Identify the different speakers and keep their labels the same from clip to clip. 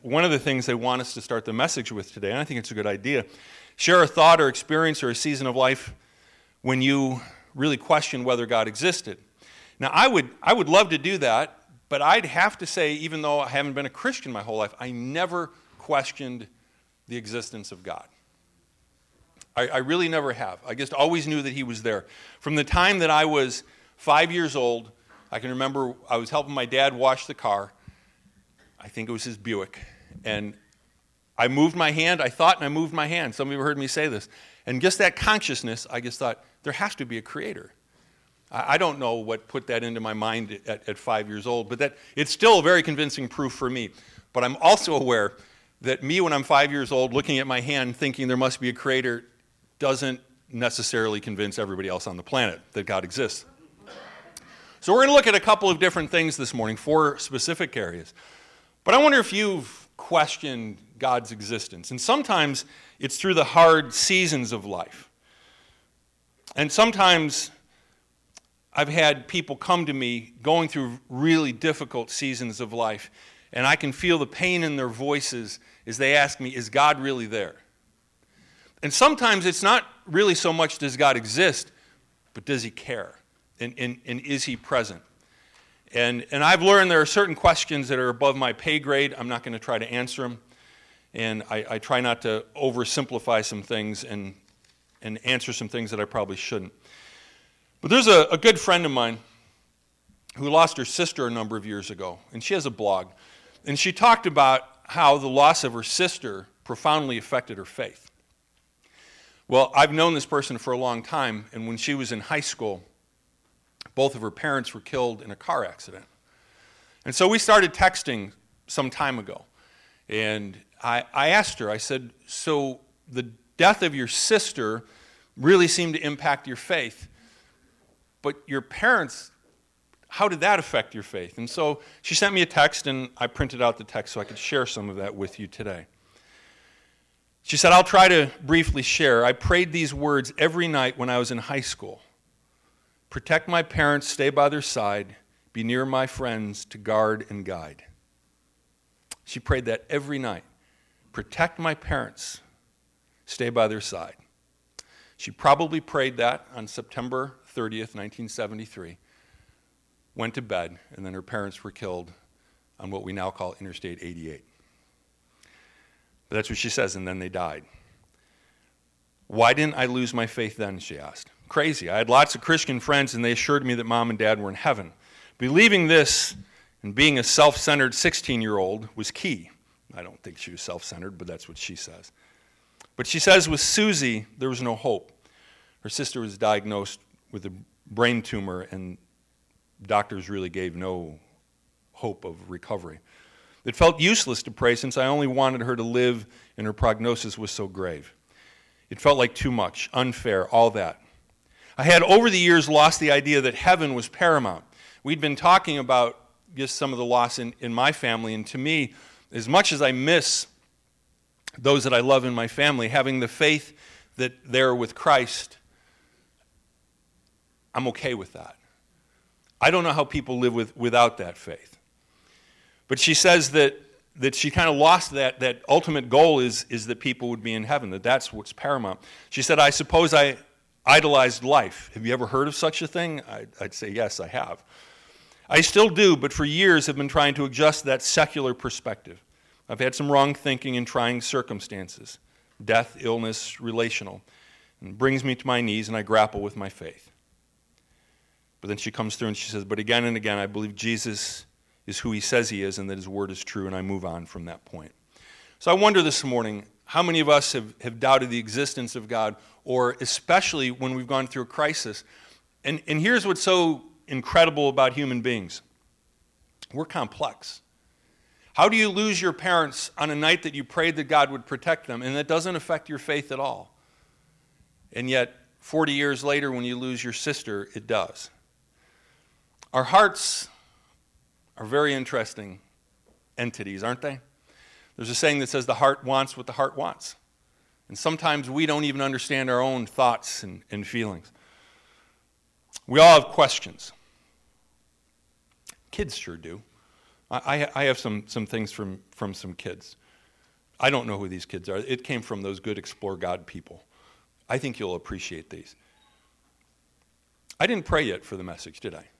Speaker 1: One of the things they want us to start the message with today, and I think it's a good idea, share a thought or experience or a season of life when you really question whether God existed. Now, I would love to do that, but I'd have to say, even though I haven't been a Christian my whole life, I never questioned the existence of God. I really never have. I just always knew that he was there. From the time that I was 5 years old, I can remember I was helping my dad wash the car. I think it was his Buick. And I moved my hand. I moved my hand. Some of you have heard me say this. And just that consciousness, I just thought, there has to be a creator. I don't know what put that into my mind at 5 years old, but it's still a very convincing proof for me. But I'm also aware that me, when I'm 5 years old, looking at my hand, thinking there must be a creator, doesn't necessarily convince everybody else on the planet that God exists. So we're going to look at a couple of different things this morning, 4 specific areas. But I wonder if you've questioned God's existence. And sometimes it's through the hard seasons of life. And sometimes I've had people come to me going through really difficult seasons of life, and I can feel the pain in their voices as they ask me, is God really there? And sometimes it's not really so much does God exist, but does he care? And is he present? And I've learned there are certain questions that are above my pay grade. I'm not going to try to answer them. And I try not to oversimplify some things and answer some things that I probably shouldn't. But there's a good friend of mine who lost her sister a number of years ago. And she has a blog. And she talked about how the loss of her sister profoundly affected her faith. Well, I've known this person for a long time, and when she was in high school, both of her parents were killed in a car accident. And so we started texting some time ago. And I asked her, I said, so the death of your sister really seemed to impact your faith, but your parents, how did that affect your faith? And so she sent me a text, and I printed out the text so I could share some of that with you today. She said, I'll try to briefly share. I prayed these words every night when I was in high school. Protect my parents, stay by their side, be near my friends to guard and guide. She prayed that every night. Protect my parents, stay by their side. She probably prayed that on September 30th, 1973, went to bed, and then her parents were killed on what we now call Interstate 88. But that's what she says, and then they died. Why didn't I lose my faith then, she asked. Crazy. I had lots of Christian friends, and they assured me that mom and dad were in heaven. Believing this and being a self-centered 16-year-old was key. I don't think she was self-centered, but that's what she says. But she says with Susie, there was no hope. Her sister was diagnosed with a brain tumor, and doctors really gave no hope of recovery. It felt useless to pray since I only wanted her to live and her prognosis was so grave. It felt like too much, unfair, all that. I had over the years lost the idea that heaven was paramount. We'd been talking about just some of the loss in my family, and to me, as much as I miss those that I love in my family, having the faith that they're with Christ, I'm okay with that. I don't know how people live without that faith. But she says that she kind of lost that ultimate goal is that people would be in heaven, that's what's paramount. She said, I suppose I idolized life. Have you ever heard of such a thing? I'd say, yes, I have. I still do, but for years have been trying to adjust that secular perspective. I've had some wrong thinking in trying circumstances, death, illness, relational. And it brings me to my knees and I grapple with my faith. But then she comes through and she says, but again and again, I believe Jesus is who he says he is and that his word is true, and I move on from that point. So I wonder this morning, how many of us have doubted the existence of God, or especially when we've gone through a crisis? And here's what's so incredible about human beings. We're complex. How do you lose your parents on a night that you prayed that God would protect them, and that doesn't affect your faith at all? And yet, 40 years later, when you lose your sister, it does. Our hearts are very interesting entities, aren't they? There's a saying that says the heart wants what the heart wants. And sometimes we don't even understand our own thoughts and feelings. We all have questions. Kids sure do. I have some things from some kids. I don't know who these kids are. It came from those good Explore God people. I think you'll appreciate these. I didn't pray yet for the message, did I?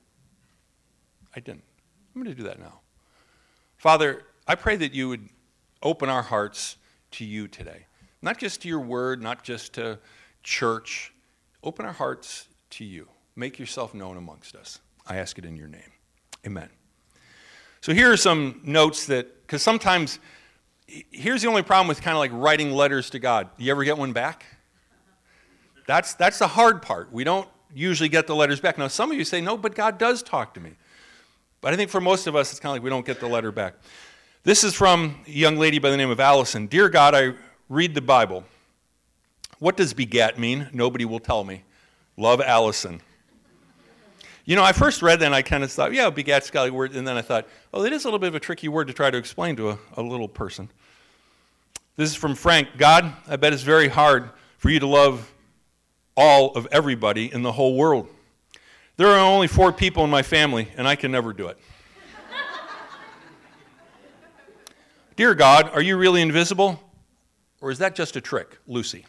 Speaker 1: I didn't. I'm going to do that now. Father, I pray that you would open our hearts to you today. Not just to your word, not just to church. Open our hearts to you. Make yourself known amongst us. I ask it in your name. Amen. So here are some notes that, because sometimes, here's the only problem with kind of like writing letters to God. You ever get one back? That's the hard part. We don't usually get the letters back. Now, some of you say, no, but God does talk to me. But I think for most of us, it's kind of like we don't get the letter back. This is from a young lady by the name of Allison. Dear God, I read the Bible. What does begat mean? Nobody will tell me. Love, Allison. You know, I first read that and I kind of thought, yeah, begat's got a word. And then I thought, oh, it is a little bit of a tricky word to try to explain to a little person. This is from Frank. God, I bet it's very hard for you to love all of everybody in the whole world. There are only 4 people in my family, and I can never do it. Dear God, are you really invisible? Or is that just a trick? Lucy.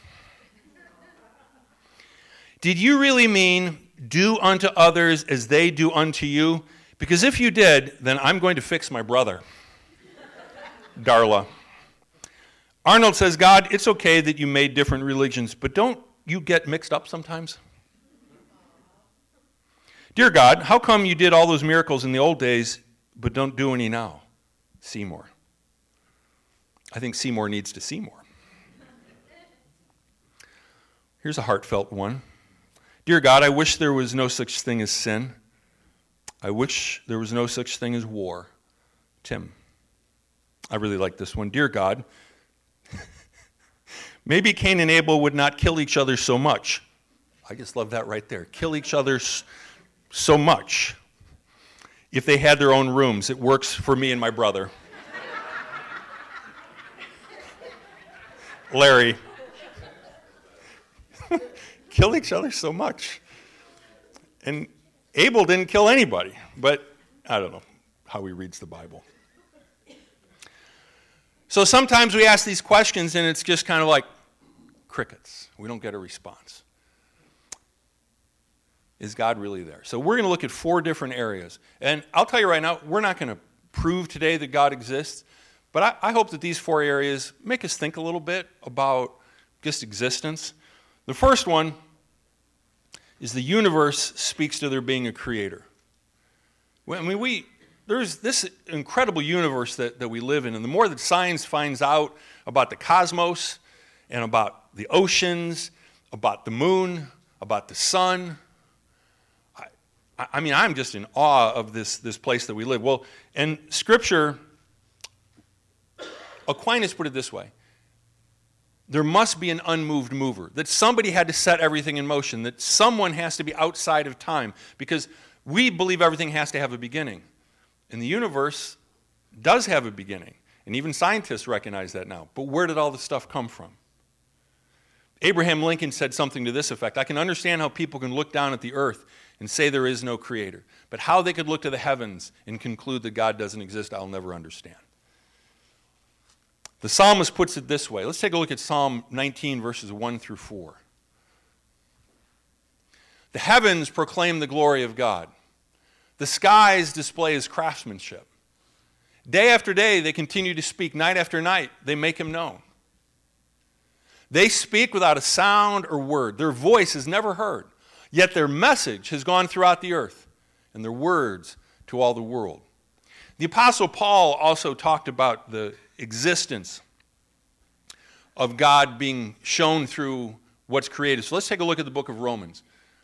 Speaker 1: Did you really mean do unto others as they do unto you? Because if you did, then I'm going to fix my brother. Darla. Arnold says, God, it's okay that you made different religions, but don't you get mixed up sometimes? Dear God, how come you did all those miracles in the old days, but don't do any now? Seymour. I think Seymour needs to see more. Here's a heartfelt one. Dear God, I wish there was no such thing as sin. I wish there was no such thing as war. Tim. I really like this one. Dear God, maybe Cain and Abel would not kill each other so much. I just love that right there. Kill each other so much if they had their own rooms. It works for me and my brother. Larry. Kill each other so much. And Abel didn't kill anybody, but I don't know how he reads the Bible. So sometimes we ask these questions and it's just kind of like crickets. We don't get a response. Is God really there? So we're going to look at 4 different areas. And I'll tell you right now, we're not going to prove today that God exists, but I hope that these 4 areas make us think a little bit about just existence. The first one is the universe speaks to there being a creator. I mean, there's this incredible universe that we live in, and the more that science finds out about the cosmos and about the oceans, about the moon, about the sun, I mean, I'm just in awe of this place that we live. Well, and Scripture, Aquinas put it this way. There must be an unmoved mover, that somebody had to set everything in motion, that someone has to be outside of time, because we believe everything has to have a beginning. And the universe does have a beginning, and even scientists recognize that now. But where did all this stuff come from? Abraham Lincoln said something to this effect. I can understand how people can look down at the earth and say there is no creator, but how they could look to the heavens and conclude that God doesn't exist, I'll never understand. The psalmist puts it this way. Let's take a look at Psalm 19, verses 1 through 4. The heavens proclaim the glory of God. The skies display his craftsmanship. Day after day, they continue to speak. Night after night, they make him known. They speak without a sound or word. Their voice is never heard. Yet their message has gone throughout the earth, and their words to all the world. The Apostle Paul also talked about the existence of God being shown through what's created. So let's take a look at the book of Romans.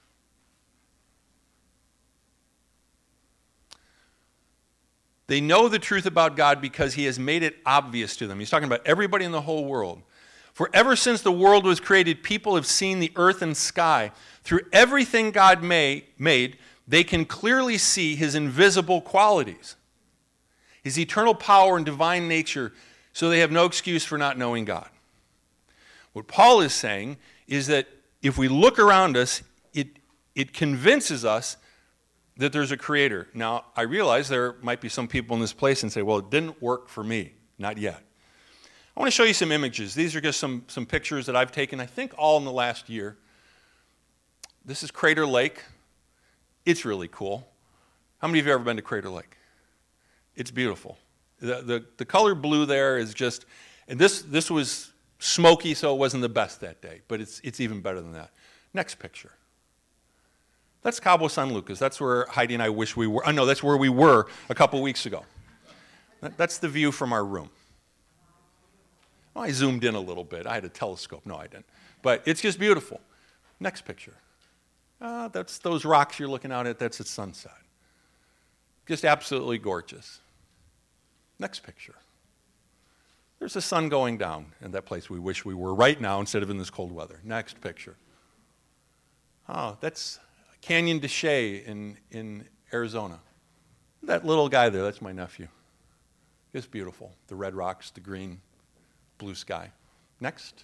Speaker 1: They know the truth about God because he has made it obvious to them. He's talking about everybody in the whole world. For ever since the world was created, people have seen the earth and sky. Through everything God made, they can clearly see his invisible qualities, his eternal power and divine nature, so they have no excuse for not knowing God. What Paul is saying is that if we look around us, it convinces us that there's a creator. Now, I realize there might be some people in this place and say, well, it didn't work for me. Not yet. I want to show you some images. These are just some pictures that I've taken, I think all in the last year. This is Crater Lake. It's really cool. How many of you have ever been to Crater Lake? It's beautiful. The color blue there is just, and this was smoky, so it wasn't the best that day, but it's even better than that. Next picture. That's Cabo San Lucas. That's where Heidi and I wish we were. Oh, no, that's where we were a couple weeks ago. That's the view from our room. Well, I zoomed in a little bit. I had a telescope. No, I didn't. But it's just beautiful. Next picture. That's those rocks you're looking out at. That's at sunset. Just absolutely gorgeous. Next picture. There's the sun going down in that place we wish we were right now instead of in this cold weather. Next picture. Oh, that's Canyon de Chelly in Arizona. That little guy there, that's my nephew. It's beautiful. The red rocks, the green, blue sky. Next.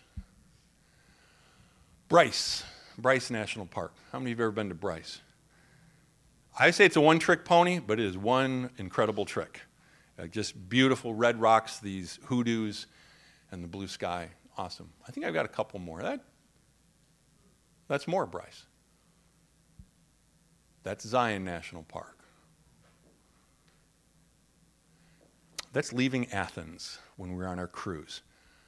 Speaker 1: Bryce National Park. How many of you have ever been to Bryce? I say it's a one-trick pony, but it is one incredible trick. Just beautiful red rocks, these hoodoos, and the blue sky. Awesome. I think I've got a couple more. That's more Bryce. That's Zion National Park. That's leaving Athens when we were on our cruise.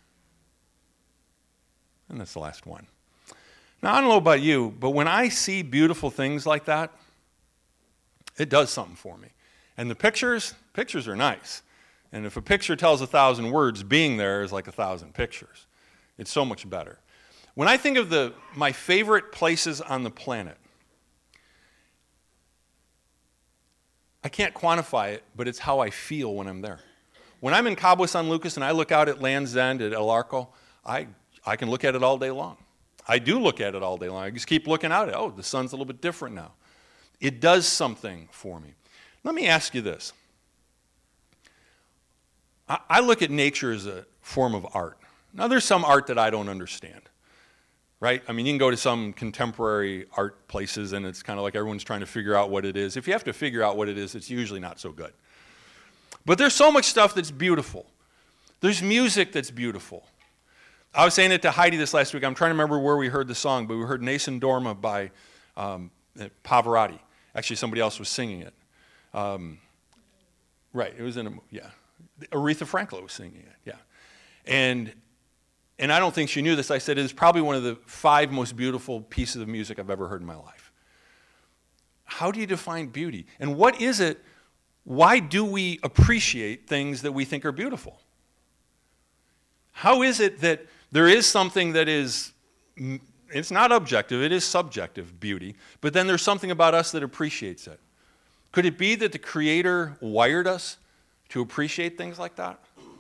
Speaker 1: And that's the last one. Now, I don't know about you, but when I see beautiful things like that, it does something for me. And the pictures are nice. And if a picture tells 1,000 words, being there is like 1,000 pictures. It's so much better. When I think of my favorite places on the planet, I can't quantify it, but it's how I feel when I'm there. When I'm in Cabo San Lucas and I look out at Land's End, at El Arco, I can look at it all day long. I do look at it all day long. I just keep looking out at it. Oh, the sun's a little bit different now. It does something for me. Let me ask you this. I look at nature as a form of art. Now, there's some art that I don't understand, right? I mean, you can go to some contemporary art places, and it's kind of like everyone's trying to figure out what it is. If you have to figure out what it is, it's usually not so good. But there's so much stuff that's beautiful. There's music that's beautiful. I was saying it to Heidi this last week. I'm trying to remember where we heard the song, but we heard Nessun Dorma by Pavarotti. Actually, somebody else was singing it. Right, it was in Aretha Franklin was singing it, yeah. And I don't think she knew this. I said it is probably one of the 5 most beautiful pieces of music I've ever heard in my life. How do you define beauty? And what is it? Why do we appreciate things that we think are beautiful? How is it that there is something that is, it's not objective, it is subjective beauty, but then there's something about us that appreciates it? Could it be that the Creator wired us to appreciate things like that?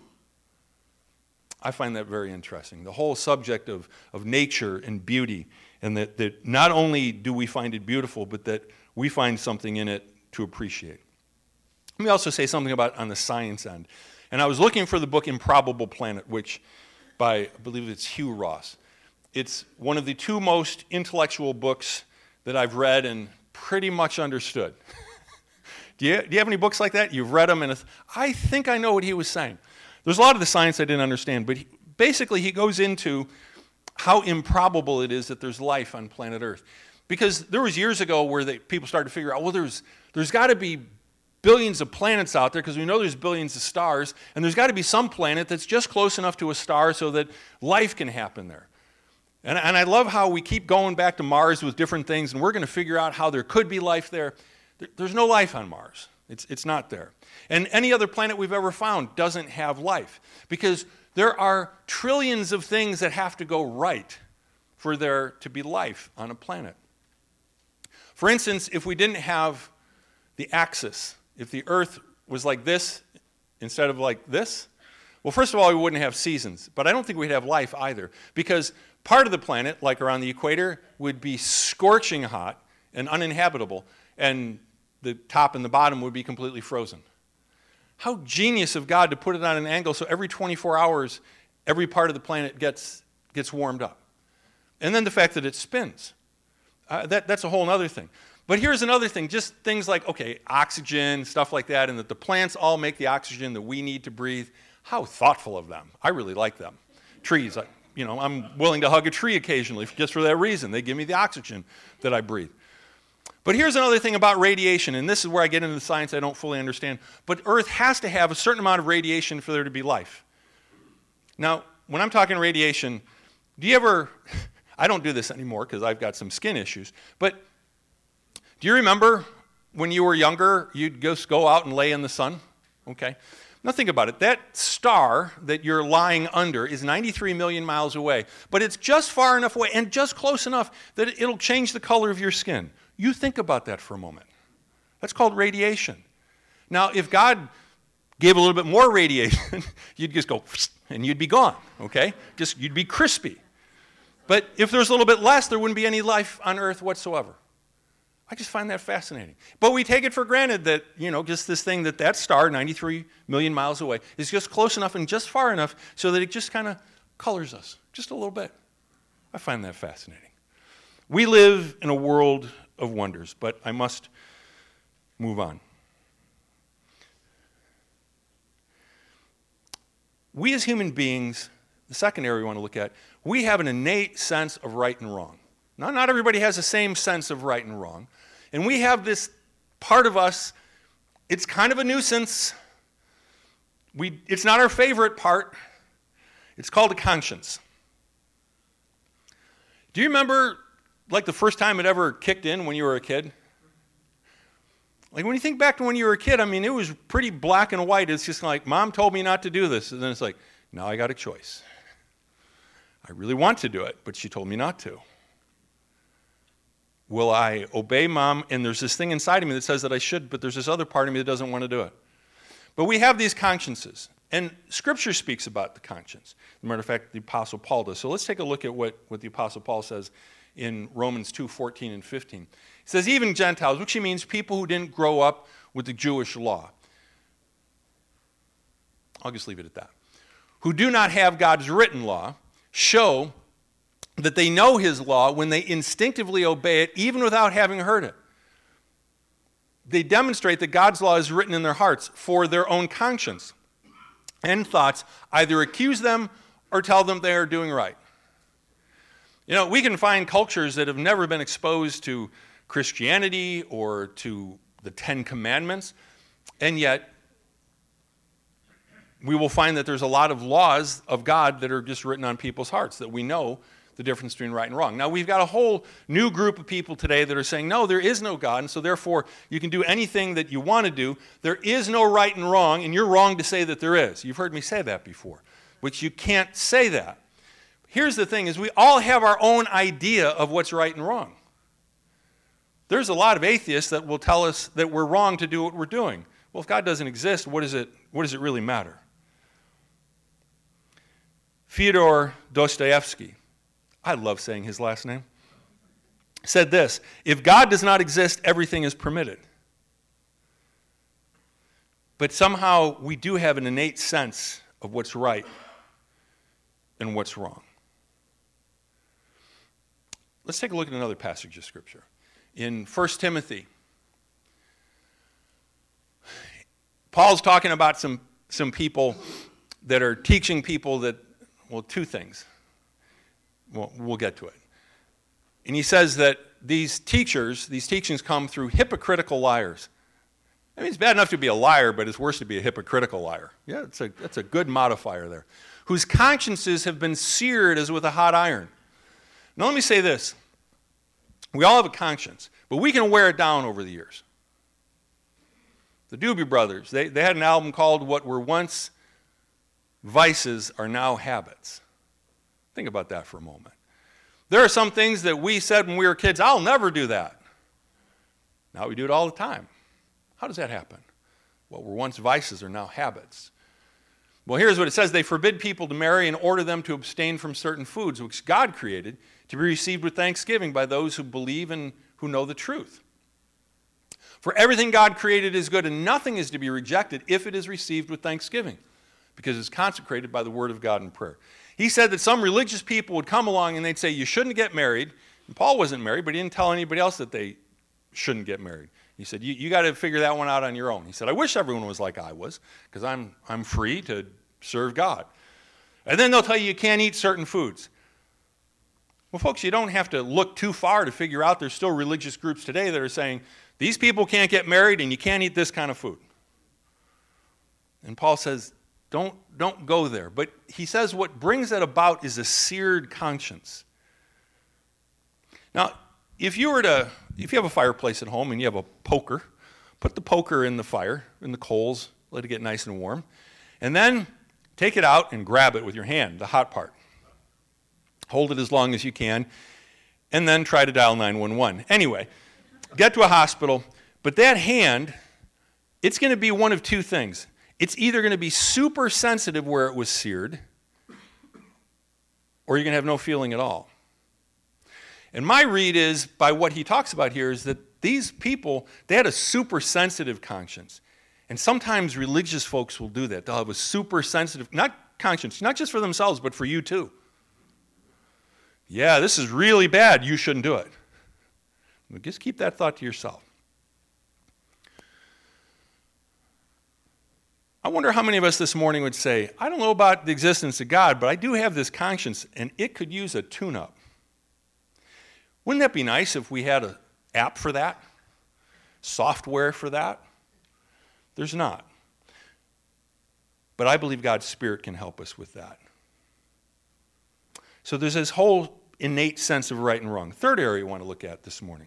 Speaker 1: I find that very interesting. The whole subject of nature and beauty, and that not only do we find it beautiful, but that we find something in it to appreciate. Let me also say something about on the science end. And I was looking for the book Improbable Planet, which by, I believe it's Hugh Ross. It's one of the 2 most intellectual books that I've read and pretty much understood. Do you have any books like that? You've read them, and I think I know what he was saying. There's a lot of the science I didn't understand, but basically he goes into how improbable it is that there's life on planet Earth. Because there was years ago where people started to figure out, well, there's got to be billions of planets out there because we know there's billions of stars, and there's got to be some planet that's just close enough to a star so that life can happen there. And I love how we keep going back to Mars with different things, and we're going to figure out how there could be life there. There's no life on Mars. It's not there. And any other planet we've ever found doesn't have life because there are trillions of things that have to go right for there to be life on a planet. For instance, if we didn't have the axis, if the Earth was like this instead of like this, well, first of all, we wouldn't have seasons, but I don't think we'd have life either because part of the planet, like around the equator, would be scorching hot and uninhabitable, and the top and the bottom would be completely frozen. How genius of God to put it on an angle so every 24 hours, every part of the planet gets warmed up. And then the fact that it spins. That's a whole other thing. But here's another thing, just things like, okay, oxygen, stuff like that, and that the plants all make the oxygen that we need to breathe. How thoughtful of them. I really like them. Trees, I'm willing to hug a tree occasionally just for that reason. They give me the oxygen that I breathe. But here's another thing about radiation, and this is where I get into the science I don't fully understand. But Earth has to have a certain amount of radiation for there to be life. Now, when I'm talking radiation, do you ever, I don't do this anymore because I've got some skin issues, but do you remember when you were younger, you'd just go out and lay in the sun? Okay. Now think about it. That star that you're lying under is 93 million miles away, but it's just far enough away and just close enough that it'll change the color of your skin. You think about that for a moment. That's called radiation. Now, if God gave a little bit more radiation, you'd just go, and you'd be gone, okay? You'd be crispy. But if there's a little bit less, there wouldn't be any life on Earth whatsoever. I just find that fascinating. But we take it for granted that, just this thing that star, 93 million miles away, is just close enough and just far enough so that it just kind of colors us, just a little bit. I find that fascinating. We live in a world of wonders, but I must move on. We as human beings, the second area we want to look at, we have an innate sense of right and wrong. Now, not everybody has the same sense of right and wrong. And we have this part of us, it's kind of a nuisance. It's not our favorite part. It's called a conscience. Do you remember, like, the first time it ever kicked in when you were a kid? Like, when you think back to when you were a kid, it was pretty black and white. It's just like, Mom told me not to do this. And then it's like, now I got a choice. I really want to do it, but she told me not to. Will I obey Mom? And there's this thing inside of me that says that I should, but there's this other part of me that doesn't want to do it. But we have these consciences, and Scripture speaks about the conscience. As a matter of fact, the Apostle Paul does. So let's take a look at what the Apostle Paul says in Romans 2:14 and 15. He says, even Gentiles, which he means people who didn't grow up with the Jewish law. I'll just leave it at that. Who do not have God's written law, show that they know his law when they instinctively obey it, even without having heard it. They demonstrate that God's law is written in their hearts for their own conscience and thoughts, either accuse them or tell them they are doing right. We can find cultures that have never been exposed to Christianity or to the Ten Commandments, and yet we will find that there's a lot of laws of God that are just written on people's hearts, that we know the difference between right and wrong. Now, we've got a whole new group of people today that are saying, no, there is no God, and so therefore you can do anything that you want to do. There is no right and wrong, and you're wrong to say that there is. You've heard me say that before, which you can't say that. Here's the thing, is we all have our own idea of what's right and wrong. There's a lot of atheists that will tell us that we're wrong to do what we're doing. Well, if God doesn't exist, what does it really matter? Fyodor Dostoevsky, I love saying his last name, said this: if God does not exist, everything is permitted. But somehow we do have an innate sense of what's right and what's wrong. Let's take a look at another passage of Scripture. In 1 Timothy, Paul's talking about some people that are teaching people that, two things. We'll get to it. And he says that these teachings come through hypocritical liars. It's bad enough to be a liar, but it's worse to be a hypocritical liar. Yeah, that's a good modifier there. Whose consciences have been seared as with a hot iron. Now let me say this. We all have a conscience, but we can wear it down over the years. The Doobie Brothers, they had an album called What Were Once Vices Are Now Habits. Think about that for a moment. There are some things that we said when we were kids, I'll never do that. Now we do it all the time. How does that happen? What were once vices are now habits. Well, here's what it says. They forbid people to marry and order them to abstain from certain foods, which God created, to be received with thanksgiving by those who believe and who know the truth. For everything God created is good, and nothing is to be rejected if it is received with thanksgiving, because it's consecrated by the word of God in prayer. He said that some religious people would come along and they'd say, you shouldn't get married. And Paul wasn't married, but he didn't tell anybody else that they shouldn't get married. He said, you got to figure that one out on your own. He said, I wish everyone was like I was, because I'm free to serve God. And then they'll tell you can't eat certain foods. Well, folks, you don't have to look too far to figure out there's still religious groups today that are saying, these people can't get married and you can't eat this kind of food. And Paul says, don't go there. But he says what brings that about is a seared conscience. Now, if you have a fireplace at home and you have a poker, put the poker in the fire, in the coals, let it get nice and warm, and then take it out and grab it with your hand, the hot part. Hold it as long as you can, and then try to dial 911. Anyway, get to a hospital, but that hand, it's going to be one of two things. It's either going to be super sensitive where it was seared, or you're going to have no feeling at all. And my read is, by what he talks about here, is that these people, they had a super sensitive conscience. And sometimes religious folks will do that. They'll have a super sensitive, not conscience, not just for themselves, but for you too. Yeah, this is really bad. You shouldn't do it. But just keep that thought to yourself. I wonder how many of us this morning would say, I don't know about the existence of God, but I do have this conscience, and it could use a tune-up. Wouldn't that be nice if we had an app for that? Software for that? There's not. But I believe God's Spirit can help us with that. So there's this whole innate sense of right and wrong. Third area we want to look at this morning.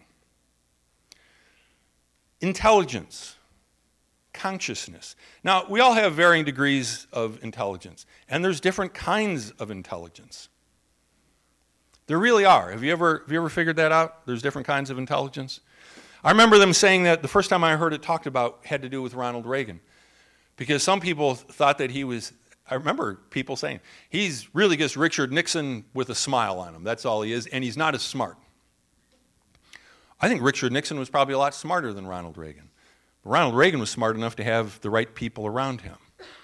Speaker 1: Intelligence. Consciousness. Now, we all have varying degrees of intelligence, and there's different kinds of intelligence. There really are. Have you ever figured that out? There's different kinds of intelligence. I remember them saying that the first time I heard it talked about had to do with Ronald Reagan, because some people thought that he was, I remember people saying, he's really just Richard Nixon with a smile on him. That's all he is, and he's not as smart. I think Richard Nixon was probably a lot smarter than Ronald Reagan. But Ronald Reagan was smart enough to have the right people around him.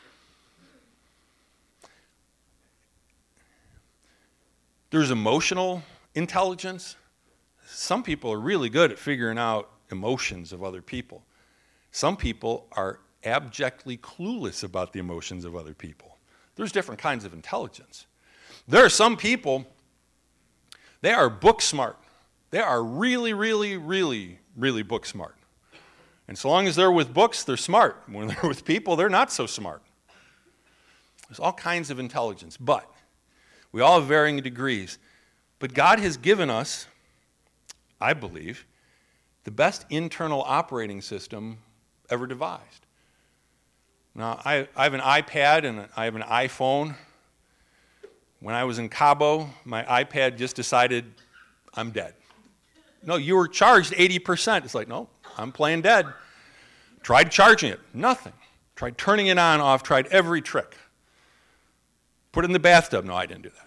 Speaker 1: There's emotional intelligence. Some people are really good at figuring out emotions of other people. Some people are abjectly clueless about the emotions of other people. There's different kinds of intelligence. There are some people, they are book smart. They are really, really, really, really book smart. And so long as they're with books, they're smart. When they're with people, they're not so smart. There's all kinds of intelligence, but we all have varying degrees. But God has given us, I believe, the best internal operating system ever devised. Now, I have an iPad and I have an iPhone. When I was in Cabo, my iPad just decided I'm dead. No, you were charged 80%. It's like, no, I'm playing dead. Tried charging it, nothing. Tried turning it on, off, tried every trick. Put it in the bathtub. No, I didn't do that.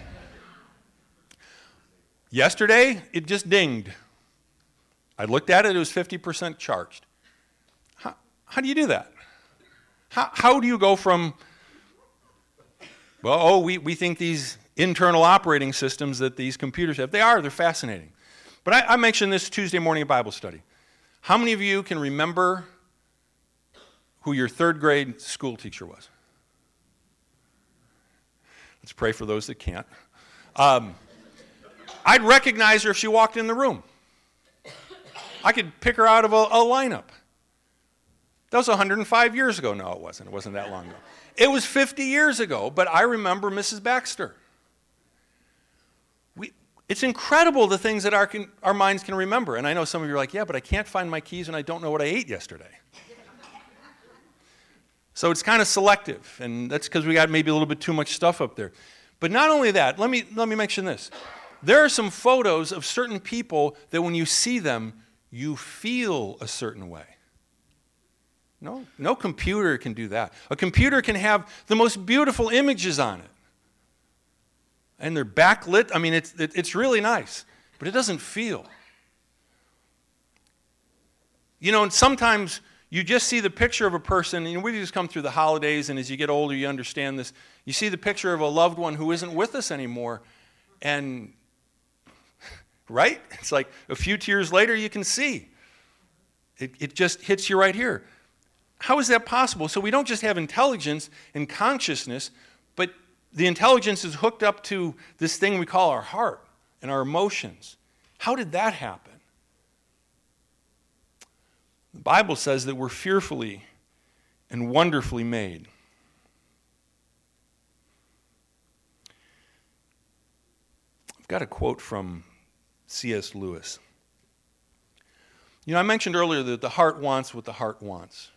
Speaker 1: Yesterday, it just dinged. I looked at it, it was 50% charged. How do you do that? How do you go from, well, we think these internal operating systems that these computers have, they're fascinating. But I mentioned this Tuesday morning at Bible study. How many of you can remember who your third grade school teacher was? Let's pray for those that can't. I'd recognize her if she walked in the room. I could pick her out of a lineup. That was 105 years ago. No, it wasn't. It wasn't that long ago. It was 50 years ago, but I remember Mrs. Baxter. It's incredible the things that our minds can remember. And I know some of you are like, yeah, but I can't find my keys and I don't know what I ate yesterday. So it's kind of selective, and that's because we got maybe a little bit too much stuff up there. But not only that, let me mention this. There are some photos of certain people that when you see them, you feel a certain way. No computer can do that. A computer can have the most beautiful images on it. And they're backlit. I mean, it's really nice, but it doesn't feel. You know, and sometimes you just see the picture of a person, we just come through the holidays, and as you get older, you understand this. You see the picture of a loved one who isn't with us anymore, and, right? It's like a few tears later, you can see. It just hits you right here. How is that possible? So we don't just have intelligence and consciousness, but the intelligence is hooked up to this thing we call our heart and our emotions. How did that happen? The Bible says that we're fearfully and wonderfully made. I've got a quote from C.S. Lewis. I mentioned earlier that the heart wants what the heart wants.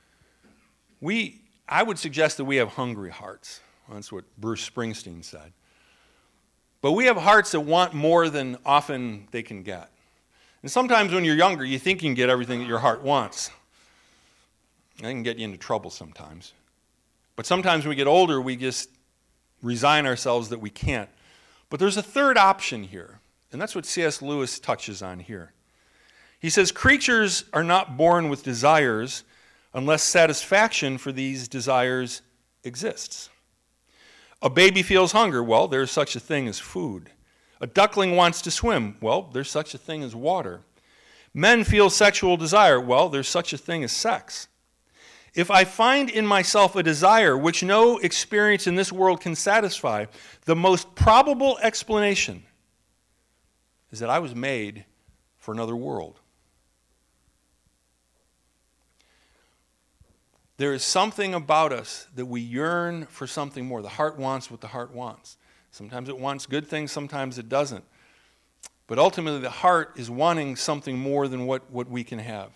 Speaker 1: I would suggest that we have hungry hearts. That's what Bruce Springsteen said. But we have hearts that want more than often they can get. And sometimes when you're younger, you think you can get everything that your heart wants. That can get you into trouble sometimes. But sometimes when we get older, we just resign ourselves that we can't. But there's a third option here, and that's what C.S. Lewis touches on here. He says, creatures are not born with desires unless satisfaction for these desires exists. A baby feels hunger. Well, there's such a thing as food. A duckling wants to swim. Well, there's such a thing as water. Men feel sexual desire. Well, there's such a thing as sex. If I find in myself a desire which no experience in this world can satisfy, the most probable explanation is that I was made for another world. There is something about us that we yearn for something more. The heart wants what the heart wants. Sometimes it wants good things, sometimes it doesn't. But ultimately, the heart is wanting something more than what we can have.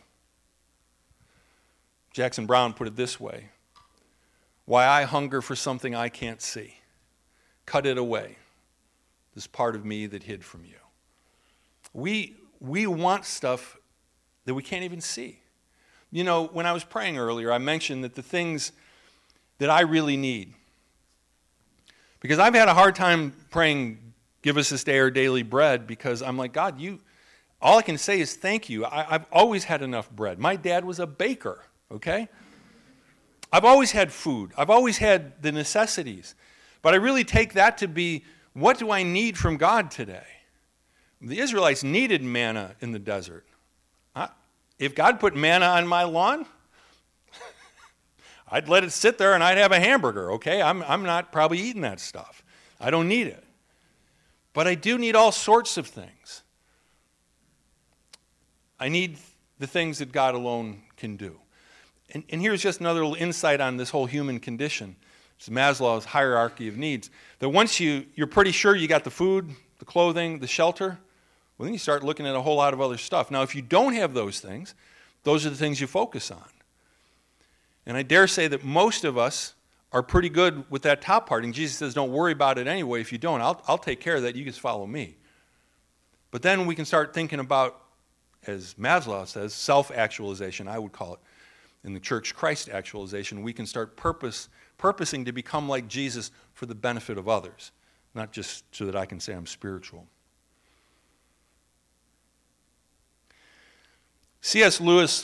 Speaker 1: Jackson Brown put it this way: why I hunger for something I can't see. Cut it away, this part of me that hid from you. We want stuff that we can't even see. When I was praying earlier, I mentioned that the things that I really need, because I've had a hard time praying, give us this day our daily bread, because I'm like, God, all I can say is thank you. I've always had enough bread. My dad was a baker, okay? I've always had food. I've always had the necessities. But I really take that to be, what do I need from God today? The Israelites needed manna in the desert. If God put manna on my lawn, I'd let it sit there and I'd have a hamburger, okay? I'm not probably eating that stuff. I don't need it. But I do need all sorts of things. I need the things that God alone can do. And here's just another little insight on this whole human condition. It's Maslow's hierarchy of needs. That once you're pretty sure you got the food, the clothing, the shelter, well, then you start looking at a whole lot of other stuff. Now, if you don't have those things, those are the things you focus on. And I dare say that most of us are pretty good with that top part. And Jesus says, don't worry about it anyway. If you don't, I'll take care of that. You just follow me. But then we can start thinking about, as Maslow says, self-actualization, I would call it. In the church, Christ actualization. We can start purposing to become like Jesus for the benefit of others, not just so that I can say I'm spiritual. C.S. Lewis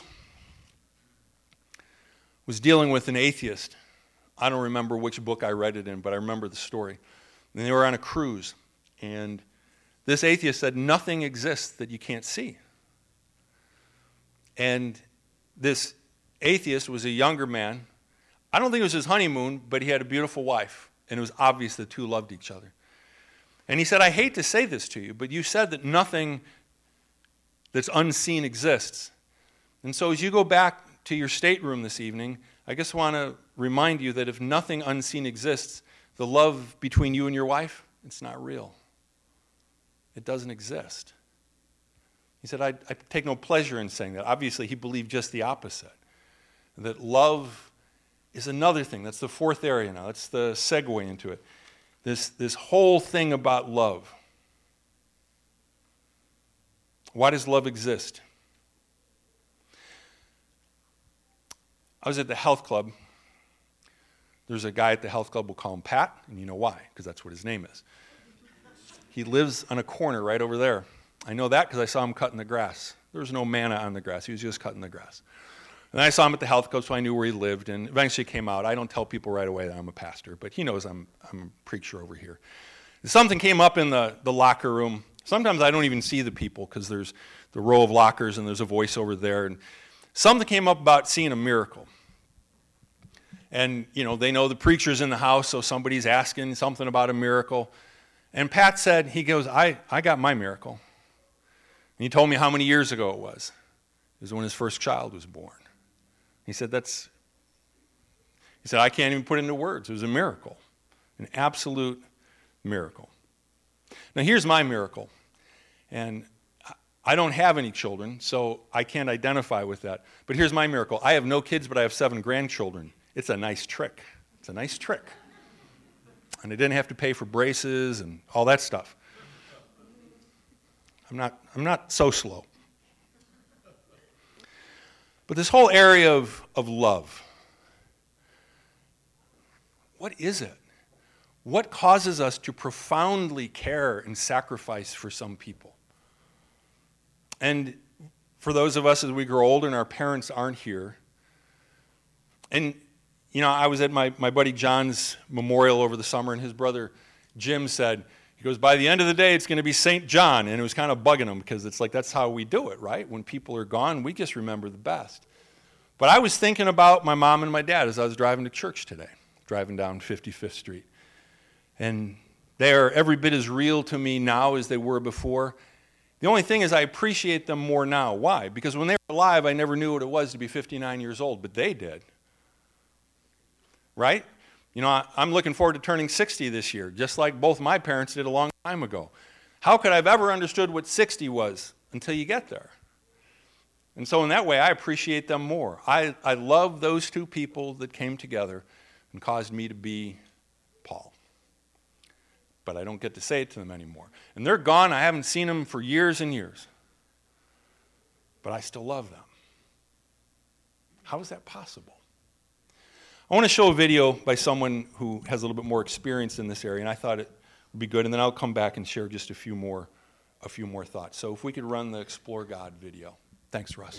Speaker 1: was dealing with an atheist. I don't remember which book I read it in, but I remember the story. And they were on a cruise, and this atheist said, nothing exists that you can't see. And this atheist was a younger man. I don't think it was his honeymoon, but he had a beautiful wife, and it was obvious the two loved each other. And he said, I hate to say this to you, but you said that nothing that's unseen exists. And so as you go back to your stateroom this evening, I just want to remind you that if nothing unseen exists, the love between you and your wife, it's not real. It doesn't exist. He said, I take no pleasure in saying that. Obviously, he believed just the opposite. That love is another thing. That's the fourth area now. That's the segue into it. This whole thing about love. Why does love exist? I was at the health club. There's a guy at the health club, we'll call him Pat, and you know why, because that's what his name is. He lives on a corner right over there. I know that because I saw him cutting the grass. There was no manna on the grass. He was just cutting the grass. And I saw him at the health club, so I knew where he lived, and eventually came out. I don't tell people right away that I'm a pastor, but he knows I'm a preacher over here. Something came up in the locker room. Sometimes I don't even see the people because there's the row of lockers and there's a voice over there. And something came up about seeing a miracle. And, they know the preacher's in the house, so somebody's asking something about a miracle. And Pat said, he goes, I got my miracle. And he told me how many years ago it was. It was when his first child was born. He said, I can't even put it into words. It was a miracle, an absolute miracle. Now, here's my miracle. And I don't have any children, so I can't identify with that. But here's my miracle. I have no kids, but I have 7 grandchildren. It's a nice trick. It's a nice trick. And I didn't have to pay for braces and all that stuff. I'm not so slow. But this whole area of love, what is it? What causes us to profoundly care and sacrifice for some people? And for those of us as we grow older and our parents aren't here, and I was at my buddy John's memorial over the summer, and his brother Jim said, he goes, by the end of the day, it's going to be St. John. And it was kind of bugging him because it's like that's how we do it, right? When people are gone, we just remember the best. But I was thinking about my mom and my dad as I was driving to church today, driving down 55th Street. And they are every bit as real to me now as they were before. The only thing is I appreciate them more now. Why? Because when they were alive, I never knew what it was to be 59 years old, but they did. Right? I'm looking forward to turning 60 this year, just like both my parents did a long time ago. How could I have ever understood what 60 was until you get there? And so in that way, I appreciate them more. I love those two people that came together and caused me to be Paul. But I don't get to say it to them anymore. And they're gone. I haven't seen them for years and years. But I still love them. How is that possible? I want to show a video by someone who has a little bit more experience in this area, and I thought it would be good, and then I'll come back and share just a few more thoughts. So if we could run the Explore God video. Thanks, Russ.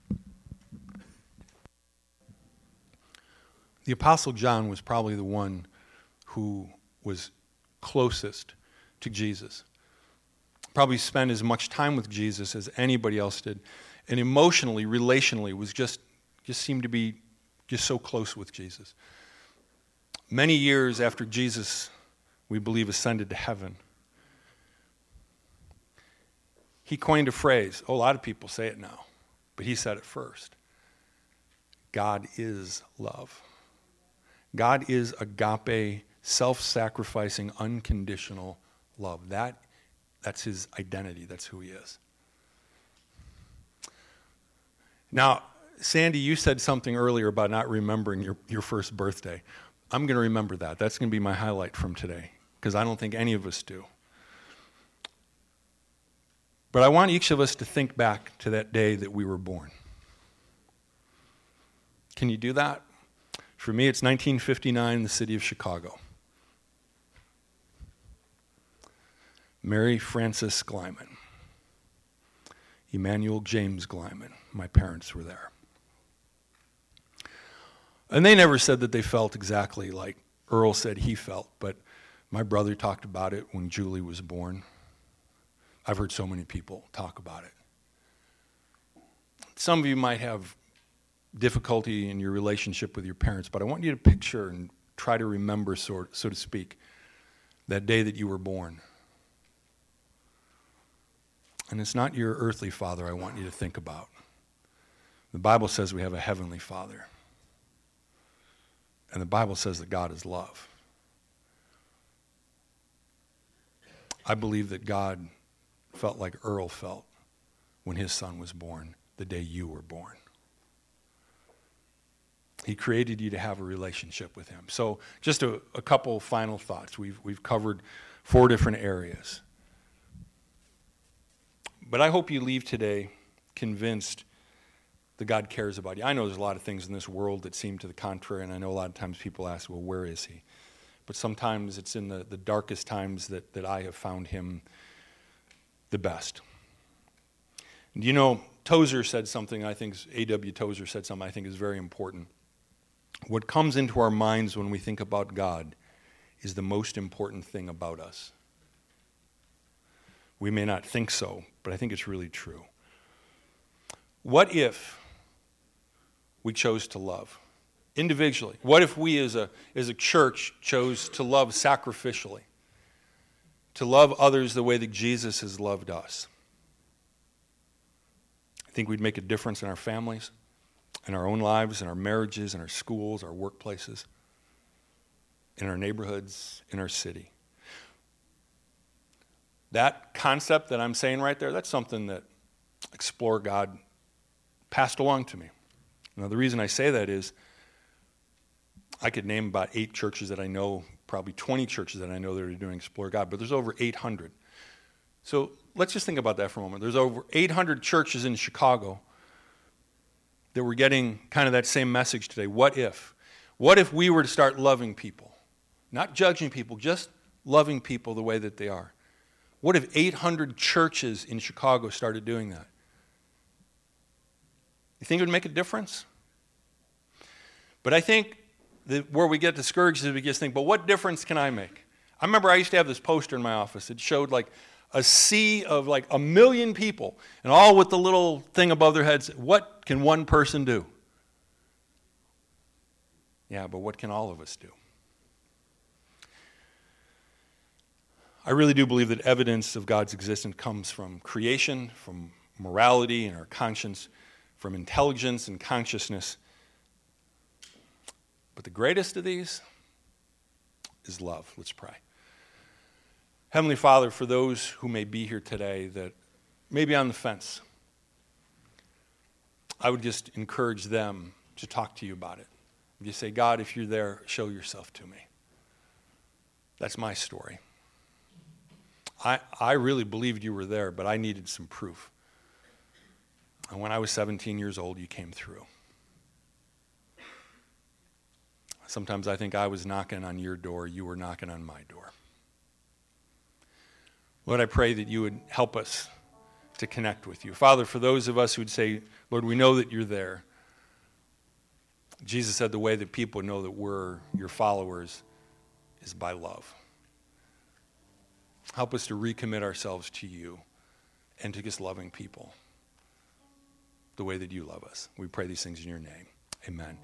Speaker 1: The Apostle John was probably the one who was closest to Jesus. Probably spent as much time with Jesus as anybody else did, and emotionally, relationally, was just seemed to be just so close with Jesus. Many years after Jesus, we believe, ascended to heaven, he coined a phrase. A lot of people say it now, but he said it first. God is love. God is agape, self-sacrificing, unconditional love. That's his identity. That's who he is. Now, Sandy, you said something earlier about not remembering your first birthday. I'm going to remember that. That's going to be my highlight from today, because I don't think any of us do. But I want each of us to think back to that day that we were born. Can you do that? For me, it's 1959, the city of Chicago. Mary Frances Glyman. Emmanuel James Glyman. My parents were there. And they never said that they felt exactly like Earl said he felt, but my brother talked about it when Julie was born. I've heard so many people talk about it. Some of you might have difficulty in your relationship with your parents, but I want you to picture and try to remember, so to speak, that day that you were born. And it's not your earthly father I want you to think about. The Bible says we have a heavenly Father. And the Bible says that God is love. I believe that God felt like Earl felt when his son was born, the day you were born. He created you to have a relationship with him. So just a couple final thoughts. We've covered 4 different areas. But I hope you leave today convinced that God cares about you. I know there's a lot of things in this world that seem to the contrary, and I know a lot of times people ask, well, where is he? But sometimes it's in the darkest times that I have found him the best. And you know, Tozer said something, A.W. Tozer said something I think is very important. What comes into our minds when we think about God is the most important thing about us. We may not think so, but I think it's really true. What if we chose to love? Individually. What if we as a church chose to love sacrificially? To love others the way that Jesus has loved us? I think we'd make a difference in our families, in our own lives, in our marriages, in our schools, our workplaces, in our neighborhoods, in our city. That concept that I'm saying right there, that's something that Explore God passed along to me. Now, the reason I say that is I could name about 8 churches that I know, probably 20 churches that I know that are doing Explore God, but there's over 800. So let's just think about that for a moment. There's over 800 churches in Chicago that were getting kind of that same message today. What if? What if we were to start loving people? Not judging people, just loving people the way that they are. What if 800 churches in Chicago started doing that? You think it would make a difference? But I think that where we get discouraged is we just think, but what difference can I make? I remember I used to have this poster in my office. It showed like a sea of like 1 million people, and all with the little thing above their heads. What can one person do? Yeah, but what can all of us do? I really do believe that evidence of God's existence comes from creation, from morality and our conscience, from intelligence and consciousness. But the greatest of these is love. Let's pray. Heavenly Father, for those who may be here today that may be on the fence, I would just encourage them to talk to you about it. You say, God, if you're there, show yourself to me. That's my story. I really believed you were there, but I needed some proof. And when I was 17 years old, you came through. Sometimes I think I was knocking on your door, you were knocking on my door. Lord, I pray that you would help us to connect with you. Father, for those of us who would say, Lord, we know that you're there. Jesus said the way that people know that we're your followers is by love. Help us to recommit ourselves to you and to just loving people the way that you love us. We pray these things in your name. Amen.